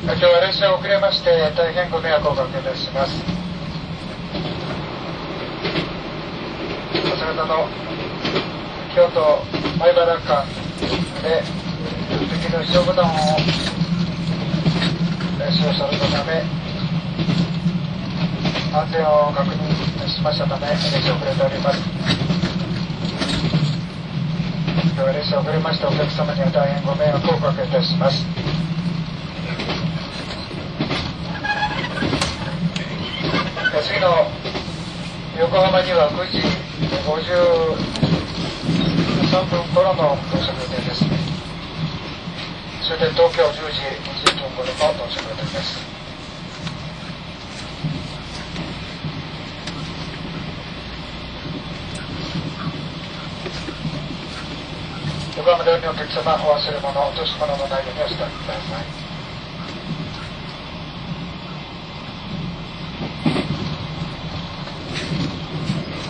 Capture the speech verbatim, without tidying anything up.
今日は列車遅れまして大変ご迷惑をおかけいたします。こちらの京都米原間で敵の非常ボタンを使用されたため安全を確認しましたため列車遅れております。今日は列車遅れましたお客様には大変ご迷惑をおかけいたします。次の横浜にはくじごじゅうさんぷん頃の到着予定です。終点東京じゅうじにじゅっぷん頃の到着予定です。横浜でおお客様、お忘れ物、落とし物のないようにお伝えください。